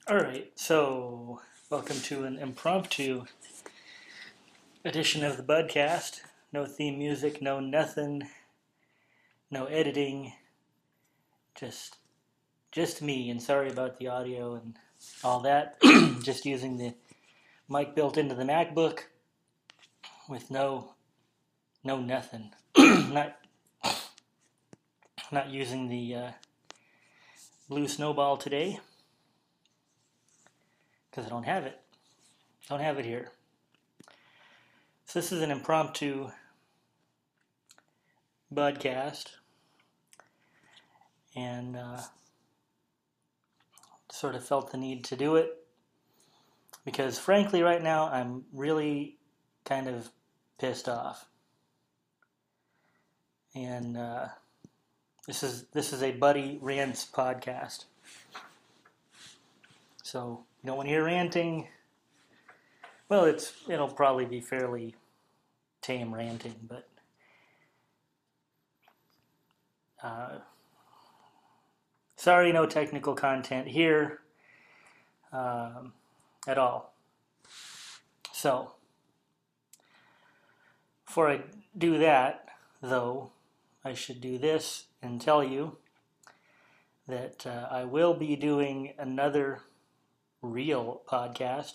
All right, so welcome to an impromptu edition of the Budcast. No theme music, no nothing, no editing, just just me. And sorry about the audio and all that. Just using the mic built into the MacBook with no nothing. not not using the Blue Snowball today because I don't have it. Don't have it here. So this is an impromptu Budcast, and sort of felt the need to do it because frankly right now I'm really kind of pissed off, and this is a Buddy Rants podcast, so you don't want to hear ranting. Well, it'll probably be fairly tame ranting, but sorry, no technical content here at all. So before I do that, though, I should do this and tell you that I will be doing another real podcast.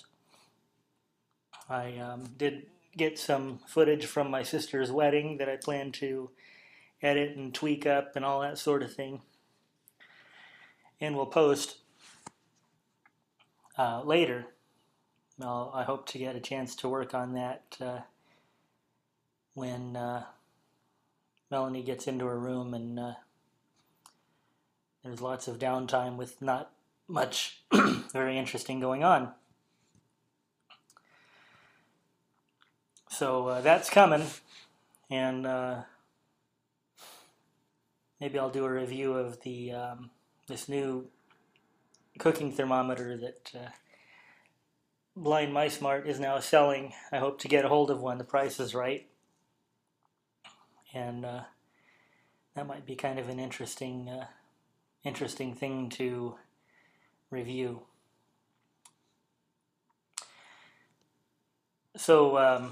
I did get some footage from my sister's wedding that I plan to edit and tweak up and all that sort of thing, and we'll post later. I hope to get a chance to work on that when Melanie gets into her room and there's lots of downtime with not much very interesting going on. So that's coming, and maybe I'll do a review of the this new cooking thermometer that Blind Mice Mart is now selling. I hope to get a hold of one. The price is right, and that might be kind of an interesting thing to review. So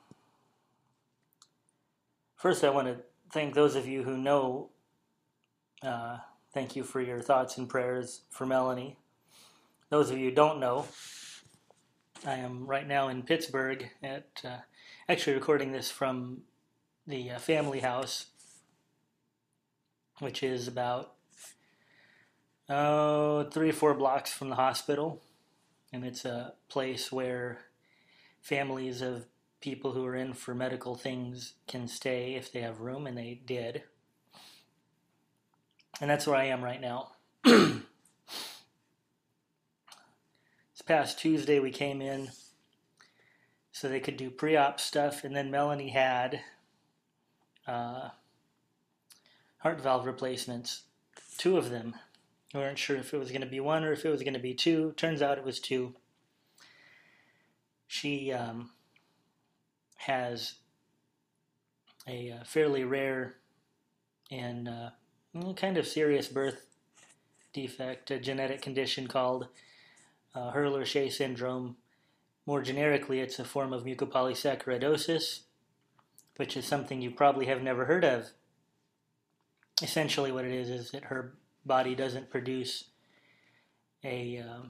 first I want to thank those of you who know. Thank you for your thoughts and prayers for Melanie. Those of you who don't know, I am right now in Pittsburgh actually recording this from the family house, which is about 3 or 4 blocks from the hospital. And it's a place where families of people who are in for medical things can stay if they have room, and they did. And that's where I am right now. This past Tuesday we came in so they could do pre-op stuff, and then Melanie had heart valve replacements, 2 of them. We weren't sure if it was going to be 1 or if it was going to be 2. Turns out it was 2. She has a fairly rare and kind of serious birth defect, a genetic condition called Hurler-Scheie syndrome. More generically, it's a form of mucopolysaccharidosis, which is something you probably have never heard of. Essentially what it is that her body doesn't produce an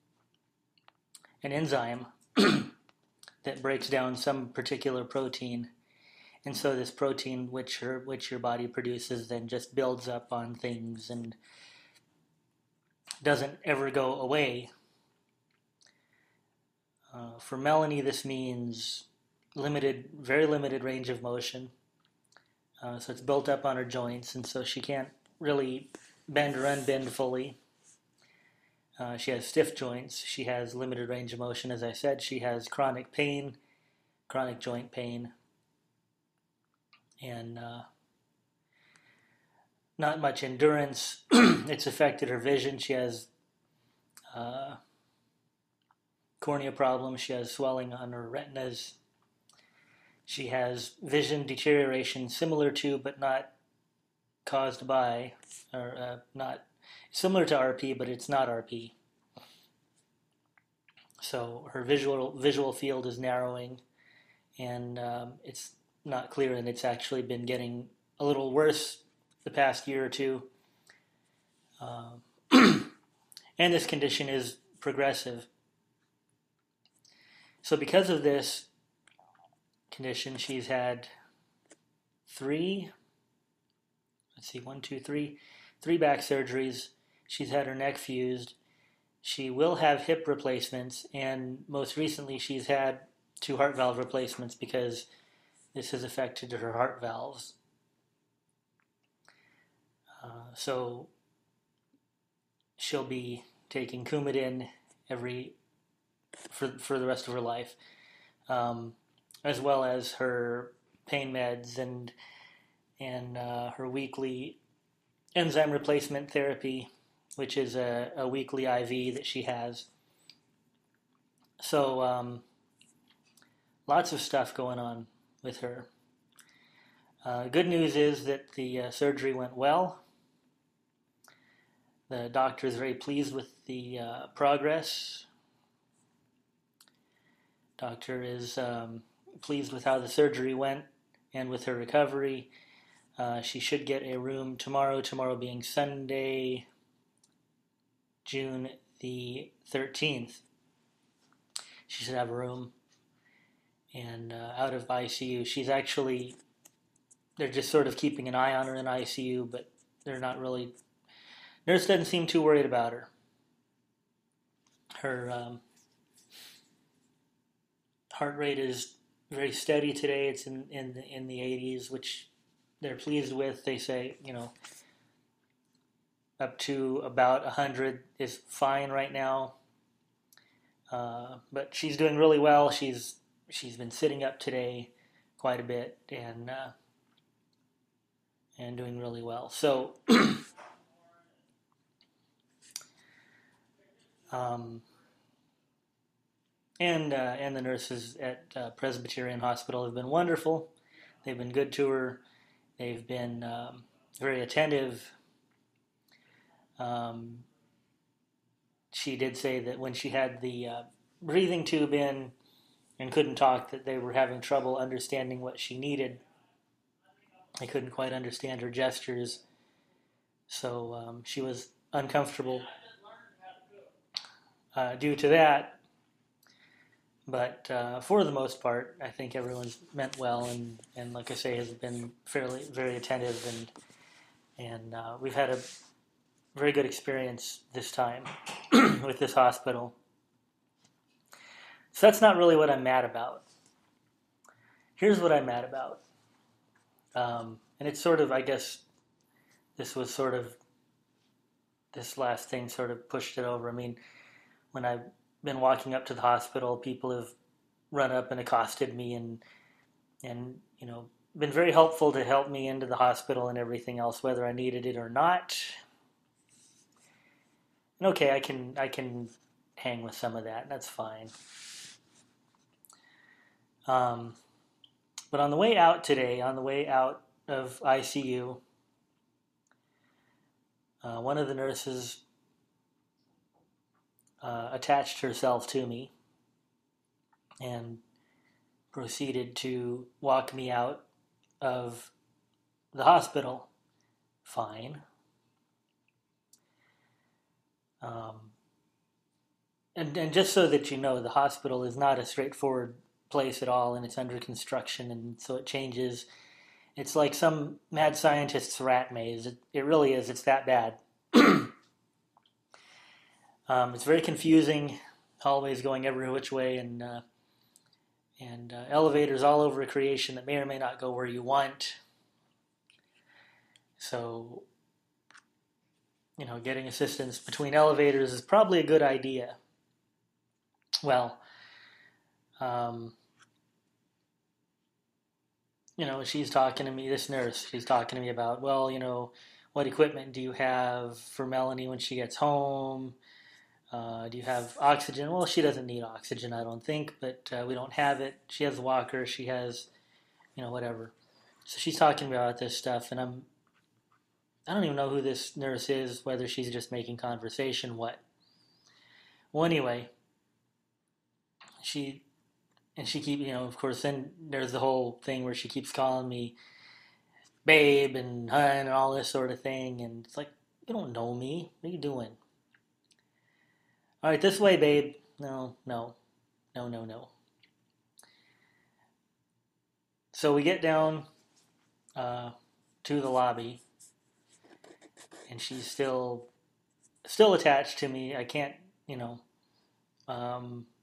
enzyme that breaks down some particular protein, and so this protein which your body produces then just builds up on things and doesn't ever go away. For Melanie, this means very limited range of motion. So it's built up on her joints, and so she can't really bend or unbend fully. She has stiff joints. She has limited range of motion, as I said. She has chronic joint pain, and not much endurance. It's affected her vision. She has cornea problems. She has swelling on her retinas. She has vision deterioration similar to, but not caused by, or not similar to RP, but it's not RP. So her visual field is narrowing, and it's not clear, and it's actually been getting a little worse the past year or two. Uh, and this condition is progressive. So because of this condition, she's had three back surgeries. She's had her neck fused. She will have hip replacements, and most recently she's had 2 heart valve replacements because this has affected her heart valves. So she'll be taking Coumadin for the rest of her life, as well as her pain meds and her weekly enzyme replacement therapy, which is a weekly IV that she has. So lots of stuff going on with her. Good news is that the surgery went well. The doctor is very pleased with the progress. Doctor is pleased with how the surgery went and with her recovery. She should get a room tomorrow being Sunday, June the 13th. She should have a room and out of ICU. She's actually, they're just sort of keeping an eye on her in ICU, but they're not really, nurse doesn't seem too worried about her. Her heart rate is very steady today. It's in the 80s, which they're pleased with. They say, up to about 100 is fine right now. But she's doing really well. She's been sitting up today quite a bit and doing really well. So and the nurses at Presbyterian Hospital have been wonderful. They've been good to her. They've been very attentive. She did say that when she had the breathing tube in and couldn't talk, that they were having trouble understanding what she needed. They couldn't quite understand her gestures. So she was uncomfortable due to that. But for the most part, I think everyone's meant well, and like I say, has been very attentive, and we've had a very good experience this time with this hospital. So that's not really what I'm mad about. Here's what I'm mad about. And it's sort of, I guess, this last thing sort of pushed it over. I mean, when I've been walking up to the hospital, people have run up and accosted me and been very helpful to help me into the hospital and everything else, whether I needed it or not. And okay, I can hang with some of that. That's fine. But on the way out today, on the way out of ICU, one of the nurses attached herself to me and proceeded to walk me out of the hospital. Fine. And just so that you know, the hospital is not a straightforward place at all, and it's under construction, and so it changes. It's like some mad scientist's rat maze. It really is. It's that bad. It's very confusing. Hallways going every which way, and elevators all over creation that may or may not go where you want. So, getting assistance between elevators is probably a good idea. Well, she's talking to me, this nurse, she's talking to me about, well, what equipment do you have for Melanie when she gets home? Do you have oxygen? Well, she doesn't need oxygen, I don't think, but we don't have it. She has a walker, she has, whatever. So she's talking about this stuff, and I don't even know who this nurse is, whether she's just making conversation, what. Well, anyway, she she keep, of course, then there's the whole thing where she keeps calling me babe and hun and all this sort of thing, and it's like, you don't know me. What are you doing? All right, this way, babe. No, no, no, no, no. So we get down uh, to the lobby, and she's still attached to me. I can't, um,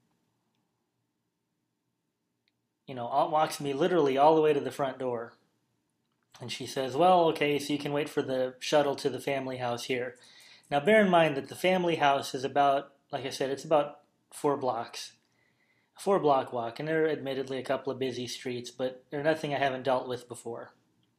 walks me literally all the way to the front door. And she says, well, okay, so you can wait for the shuttle to the family house here. Now, bear in mind that the family house is about, like I said, it's about 4 blocks, a 4 block walk. And there are admittedly a couple of busy streets, but they're nothing I haven't dealt with before.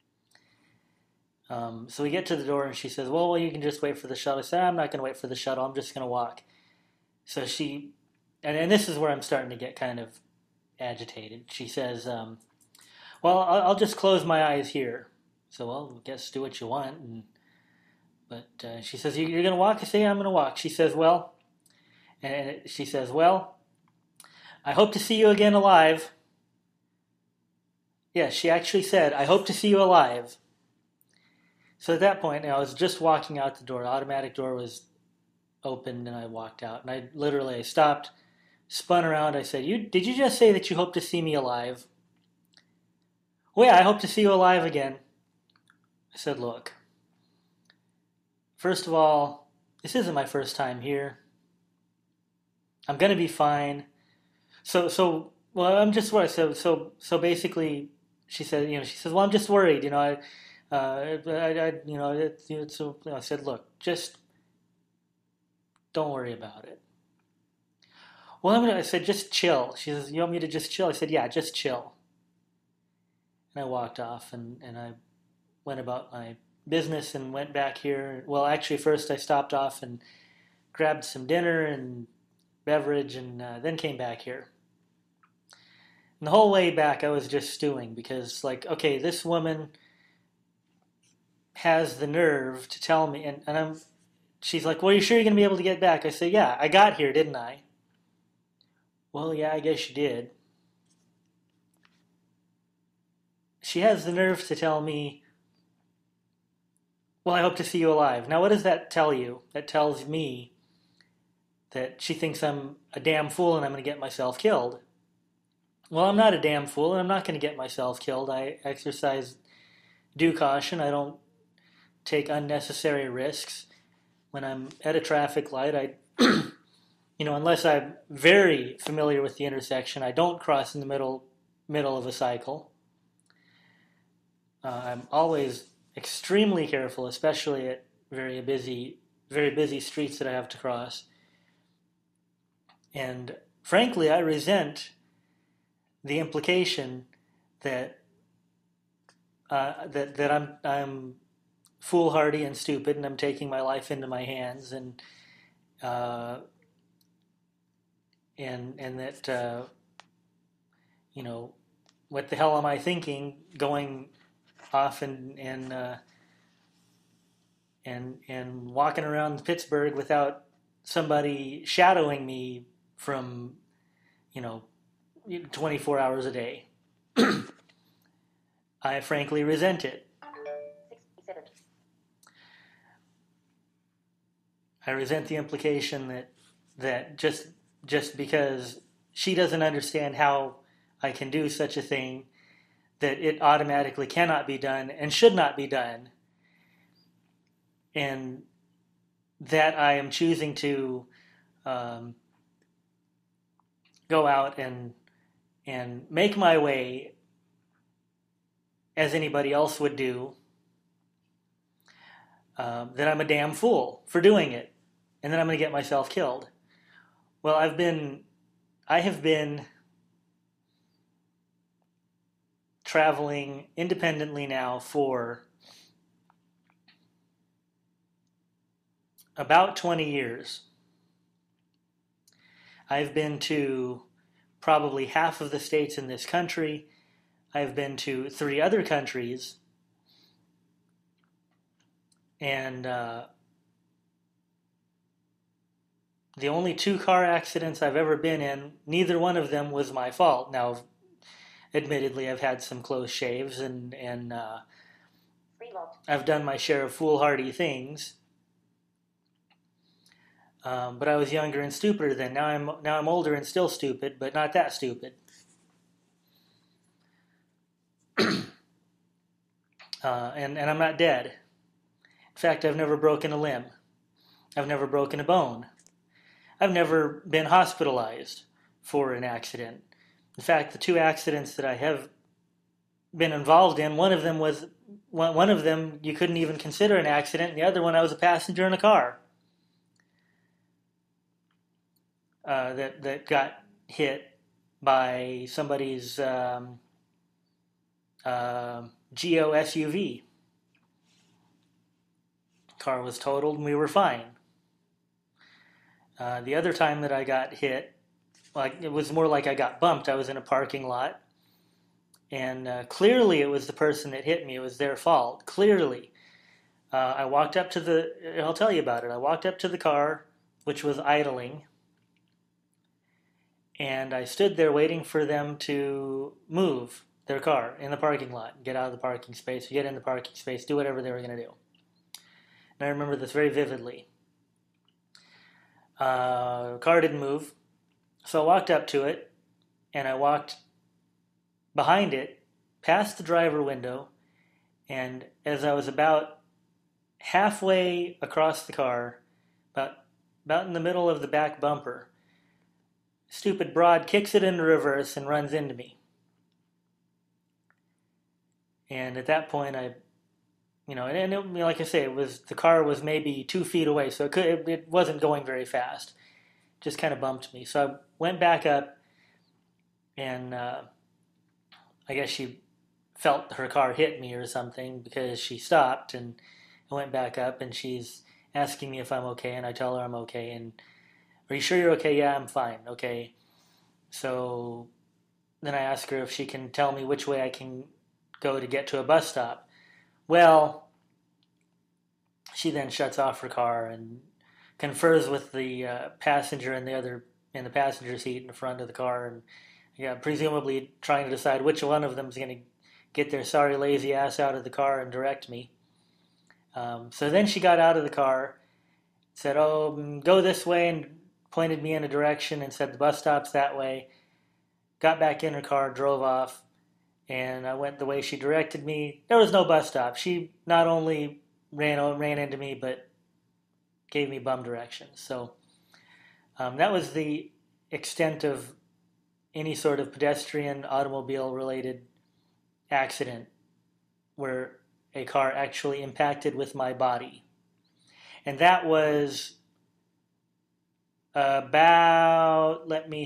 So we get to the door and she says, well, you can just wait for the shuttle. I said, I'm not going to wait for the shuttle. I'm just going to walk. So and this is where I'm starting to get kind of agitated. She says, well, I'll just close my eyes here. So, well, I guess do what you want. But she says, you're going to walk? I say, yeah, I'm going to walk. She says, well, I hope to see you again alive. Yeah, she actually said, I hope to see you alive. So at that point, I was just walking out the door. The automatic door was opened, and I walked out. And I stopped, spun around. I said, did you just say that you hope to see me alive? Well, yeah, I hope to see you alive again. I said, look, first of all, this isn't my first time here. I'm going to be fine. Well, I'm just worried. So basically, she said, well, I'm just worried, I said, look, just don't worry about it. Well, I said, just chill. She says, you want me to just chill? I said, yeah, just chill. And I walked off, and I went about my business and went back here. Well, actually, first I stopped off and grabbed some dinner and beverage, and then came back here. And the whole way back, I was just stewing because, like, okay, this woman has the nerve to tell me, and she's like, well, are you sure you're going to be able to get back? I say, yeah, I got here, didn't I? Well, yeah, I guess you did. She has the nerve to tell me, well, I hope to see you alive. Now, what does that tell you? That tells me that she thinks I'm a damn fool and I'm going to get myself killed. Well, I'm not a damn fool and I'm not going to get myself killed. I exercise due caution. I don't take unnecessary risks. When I'm at a traffic light, unless I'm very familiar with the intersection, I don't cross in the middle of a cycle. I'm always extremely careful, especially at very busy streets that I have to cross. And frankly, I resent the implication that I'm foolhardy and stupid, and I'm taking my life into my hands, and that what the hell am I thinking, going off and walking around Pittsburgh without somebody shadowing me from 24 hours a day. I frankly resent it. I resent the implication that just because she doesn't understand how I can do such a thing, that it automatically cannot be done and should not be done, and that I am choosing to go out and make my way as anybody else would do, that I'm a damn fool for doing it, and then I'm going to get myself killed. Well, I have been traveling independently now for about 20 years. I've been to probably half of the states in this country. I've been to 3 other countries. And the only 2 car accidents I've ever been in, neither one of them was my fault. Now, admittedly, I've had some close shaves and I've done my share of foolhardy things. But I was younger and stupider then. Now I'm older and still stupid, but not that stupid. And I'm not dead. In fact, I've never broken a limb. I've never broken a bone. I've never been hospitalized for an accident. In fact, the 2 accidents that I have been involved in, one of them you couldn't even consider an accident, and the other one I was a passenger in a car that got hit by somebody's Geo SUV. Car was totaled and we were fine. The other time that I got hit, it was more like I got bumped. I was in a parking lot, and clearly it was the person that hit me. It was their fault. Clearly. I walked up to I'll tell you about it. I walked up to the car, which was idling, and I stood there waiting for them to move their car in the parking lot, get out of the parking space, get in the parking space, do whatever they were going to do. And I remember this very vividly. Car didn't move, so I walked up to it, and I walked behind it, past the driver window, and as I was about halfway across the car, about in the middle of the back bumper, stupid broad kicks it into reverse and runs into me. And at that point, like I say, the car was maybe 2 feet away, so it wasn't going very fast. Just kind of bumped me. So I went back up, and I guess she felt her car hit me or something because she stopped, and I went back up, and she's asking me if I'm okay, and I tell her I'm okay. And are you sure you're okay? Yeah, I'm fine. Okay. So then I ask her if she can tell me which way I can go to get to a bus stop. Well, she then shuts off her car and confers with the passenger in the passenger seat in the front of the car, and presumably trying to decide which one of them is going to get their sorry lazy ass out of the car and direct me. So then she got out of the car, said, "Oh, go this way," and pointed me in a direction and said the bus stop's that way. Got back in her car, drove off. And I went the way she directed me. There was no bus stop. She not only ran into me, but gave me bum directions. So that was the extent of any sort of pedestrian, automobile-related accident where a car actually impacted with my body. And that was about,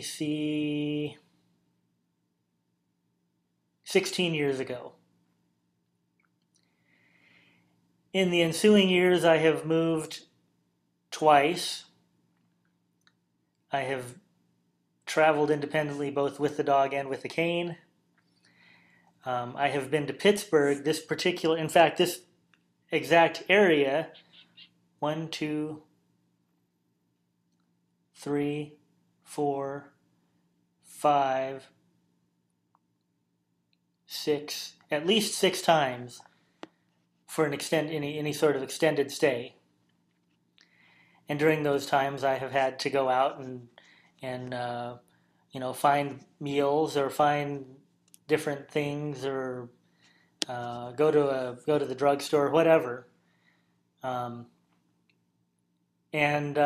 16 years ago. In the ensuing years, I have moved twice. I have traveled independently both with the dog and with the cane. I have been to Pittsburgh, this exact area, 1, 2, 3, 4, 5, 6, at least 6 times for any sort of extended stay. And during those times, I have had to go out and find meals or find different things or go to the drugstore, whatever. And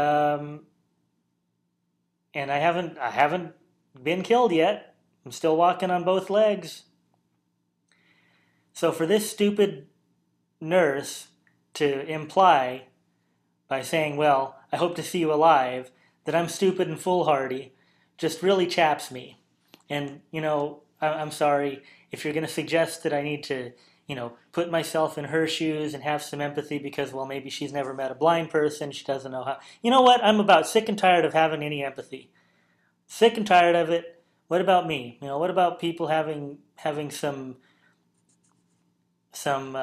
I haven't been killed yet. I'm still walking on both legs. So for this stupid nurse to imply by saying, "Well, I hope to see you alive," that I'm stupid and foolhardy, just really chaps me. And, I'm sorry if you're going to suggest that I need to, put myself in her shoes and have some empathy because, well, maybe she's never met a blind person, she doesn't know how. You know what? I'm about sick and tired of having any empathy. Sick and tired of it. What about me? What about people having some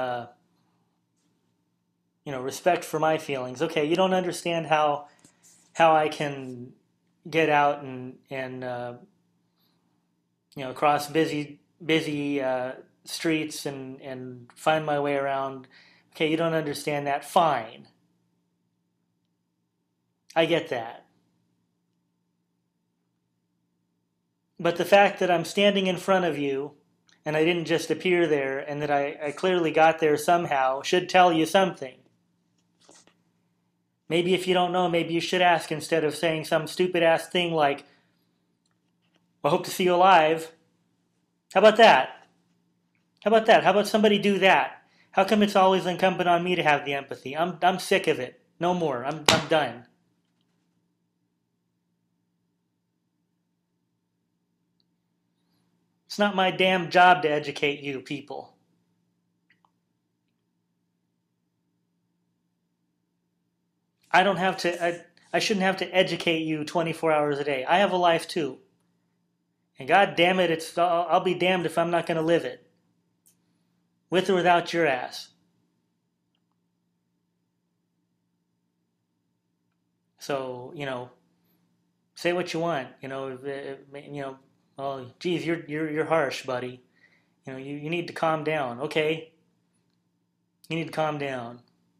respect for my feelings? Okay, you don't understand how how I can get out and cross busy streets and find my way around. Okay, you don't understand that. Fine, I get that. But the fact that I'm standing in front of you and I didn't just appear there and that I clearly got there somehow should tell you something. Maybe if you don't know, maybe you should ask instead of saying some stupid ass thing like, "I hope to see you alive." How about that? How about that? How about somebody do that? How come it's always incumbent on me to have the empathy? I'm sick of it. No more. I'm done. It's not my damn job to educate you people. I don't have to. I shouldn't have to educate you 24 hours a day. I have a life too. And God damn it, I'll be damned if I'm not going to live it. With or without your ass. So, say what you want. Oh, geez, you're harsh, buddy. You need to calm down. Okay, you need to calm down.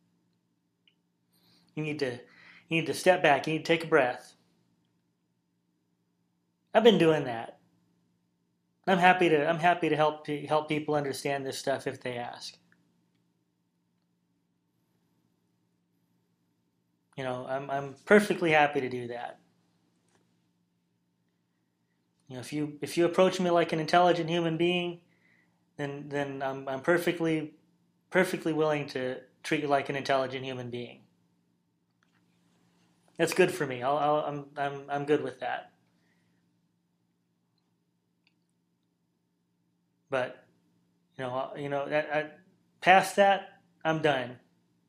You need to you need to step back. You need to take a breath. I've been doing that. I'm happy to help people understand this stuff if they ask. I'm perfectly happy to do that. If you approach me like an intelligent human being, then I'm perfectly willing to treat you like an intelligent human being. That's good for me. I'm good with that. But past that, I'm done.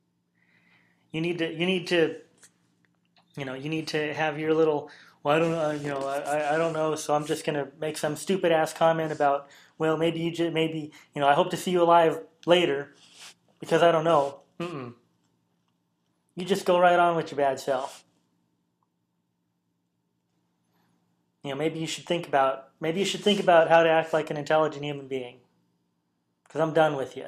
You need to have your little. Well, I don't know. I don't know. So I'm just gonna make some stupid ass comment about. Well, maybe maybe I hope to see you alive later, because I don't know. Mm-mm. You just go right on with your bad self. Maybe you should think about how to act like an intelligent human being. Because I'm done with you.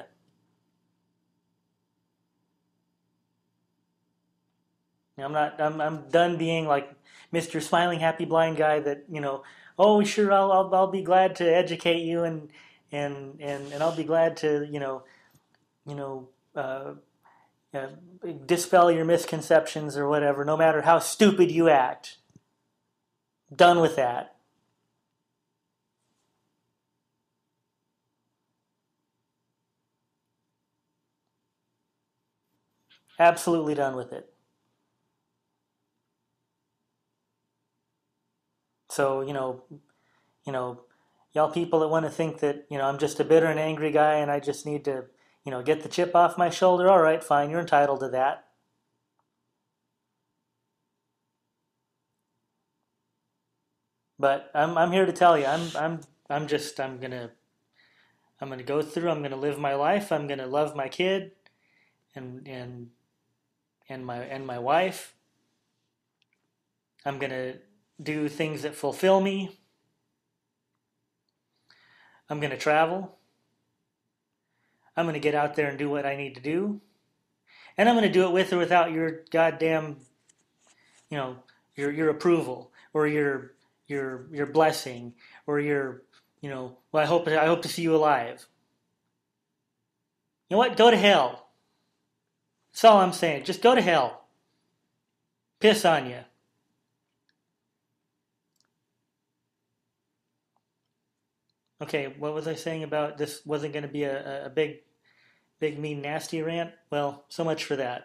I'm not. I'm done being like Mr. Smiling Happy Blind Guy. That Oh, sure. I'll be glad to educate you and I'll be glad to you know uh, uh, dispel your misconceptions or whatever. No matter how stupid you act. Done with that. Absolutely done with it. So you know, y'all people that want to think that, I'm just a bitter and angry guy and I just need to, get the chip off my shoulder. All right, fine, you're entitled to that. But I'm here to tell you, I'm gonna go through. I'm gonna live my life. I'm gonna love my kid and my wife. I'm gonna do things that fulfill me. I'm gonna travel. I'm gonna get out there and do what I need to do, and I'm gonna do it with or without your goddamn, you know, your approval or your blessing or your, well, I hope to see you alive. You know what? Go to hell. That's all I'm saying. Just go to hell. Piss on you. Okay, what was I saying about this wasn't going to be a big, mean, nasty rant? Well, so much for that.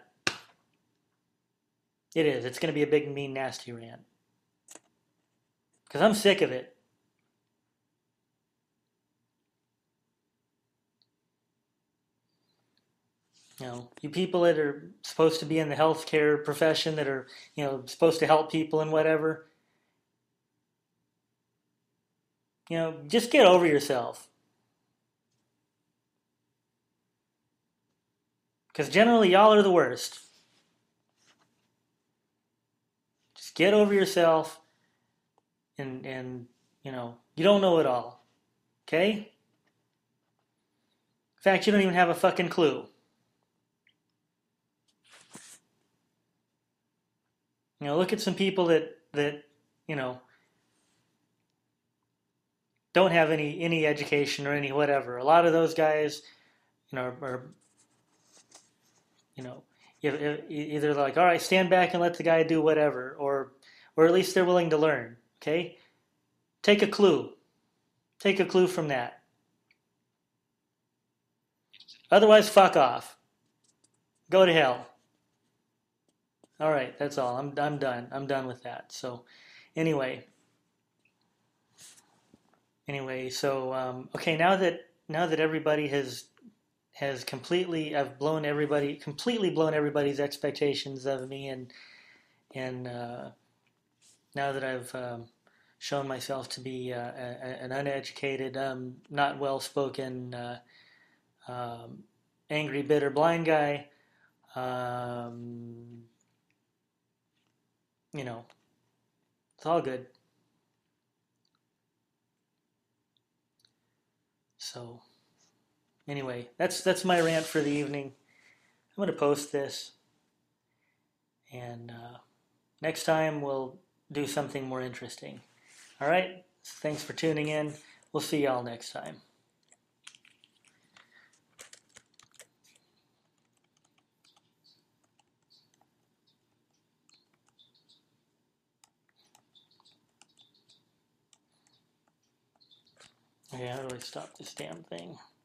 It is. It's going to be a big, mean, nasty rant. Because I'm sick of it. You people that are supposed to be in the healthcare profession that are, supposed to help people and whatever, just get over yourself. Because generally, y'all are the worst. get over yourself, and you don't know it all. Okay? In fact, you don't even have a fucking clue. Look at some people that don't have any education or any whatever. A lot of those guys, are you know, either like, all right, stand back and let the guy do whatever, or at least they're willing to learn. Okay, take a clue. Take a clue from that. Otherwise, fuck off. Go to hell. All right, that's all. I'm done. I'm done with that. So, anyway, so okay, now that everybody has completely blown everybody's expectations of me, and now that I've shown myself to be an uneducated, not well spoken, angry, bitter, blind guy, um, it's all good. So anyway, that's my rant for the evening. I'm gonna post this, and next time we'll do something more interesting. All right. Thanks for tuning in. We'll see y'all next time. Okay, how do I stop this damn thing?